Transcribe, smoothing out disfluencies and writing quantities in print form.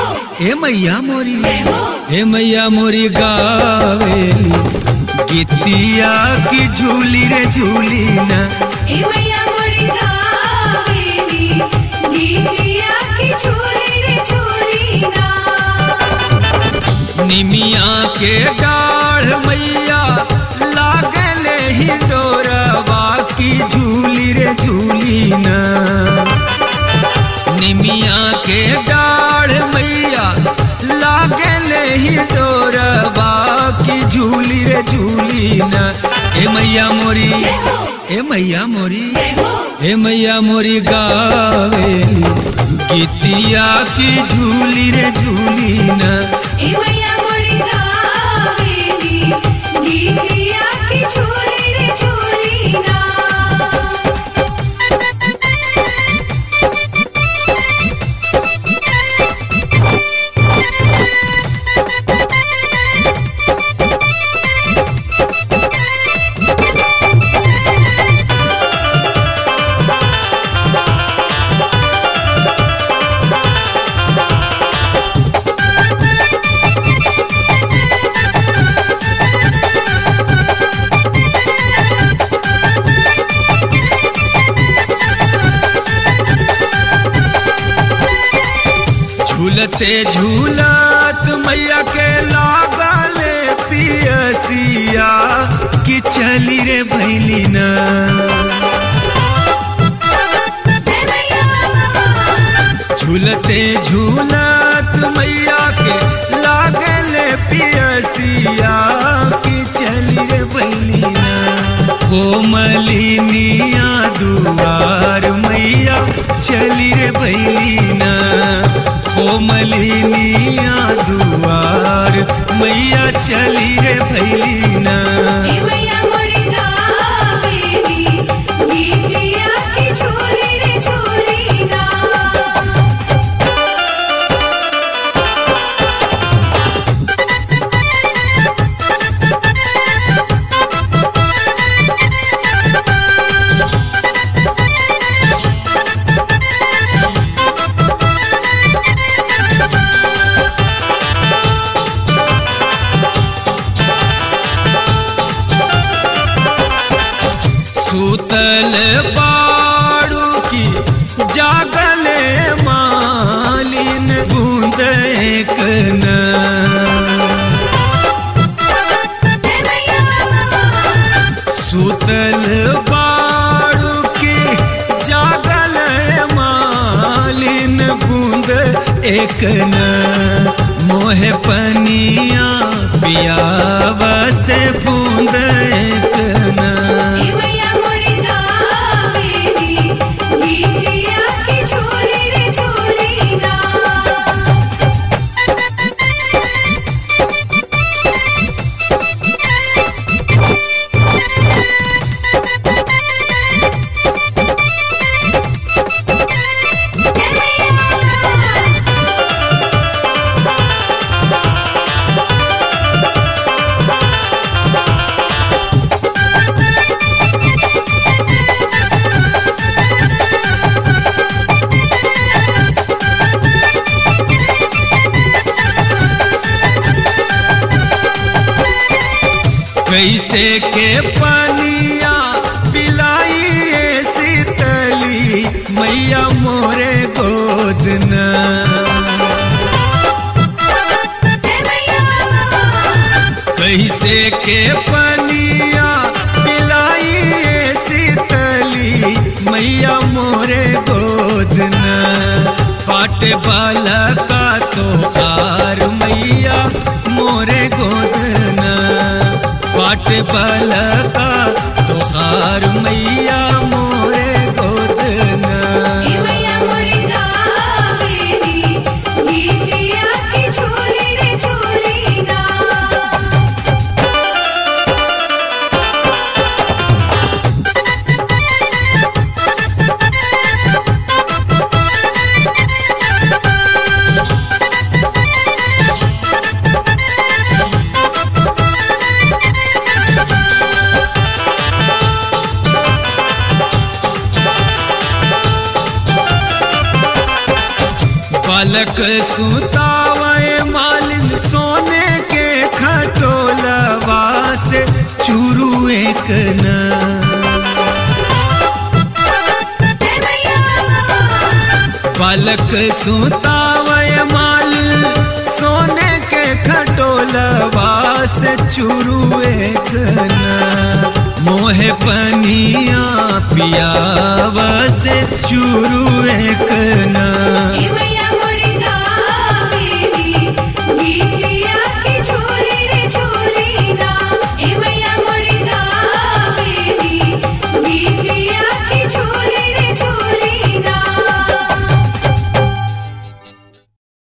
ए मैया मोरी गावेली गीतिया की झूली रे झूली ना। ए मैया मोरी गावेली गीतिया की झूली रे झूली ना। निमिया के डाढ़ मैया लागले ही डोरवा की झूली रे झूली ना। निमिया के डाढ़ मैया लागले ही डोरवा की झूली रे झूली ना। ए मैया मोरी ए मैया मोरी गावेली गीतिया की झूली रे झूली ना। ए मैया मोरी गावेली गीतिया की झूली रे झूली ना। झूलते झूलत मैया के लागले पियसिया कि चली रे भैली ना। झूलते झूलत मैया के लागले पियसिया कि चली रे भैली ना। कोमलिनिया दुआर मैया चली रे भैली ना। कोमलिनिया दुआर मैया चली रे भैली ना। ए मैया मोरी गावेली गीतिया की झूली रे झूली ना। सूतल बाड़ू की जागले मालिन बूंद एक न। सूतल बाड़ू की जागले मालिन बूंद एक न। मोहे पनिया पियावा से बूंद एक न। ए मैया मोरी गावेली गीतिया की झूली रे झूली ना। कैसे के पनिया पिलाई शीतली मैया मोरे गोद न। कैसे के पनिया पिलाई शीतली मैया मोरे गोद न। पाट बाला का तो हार मैया मोरे गोद न। पाट बाला का तो हार मैया मोरे गोद न। ए मैया मोरी गावेली गीतिया की झूली रे झूली ना। बालक सुतावे मालिन सोने के खटोलवा से चूरू एक न। बालक सुतावे मालिन सोने के खटोलवा से चूरू एक न। मोहे पनिया पियावा से चूरू एक न।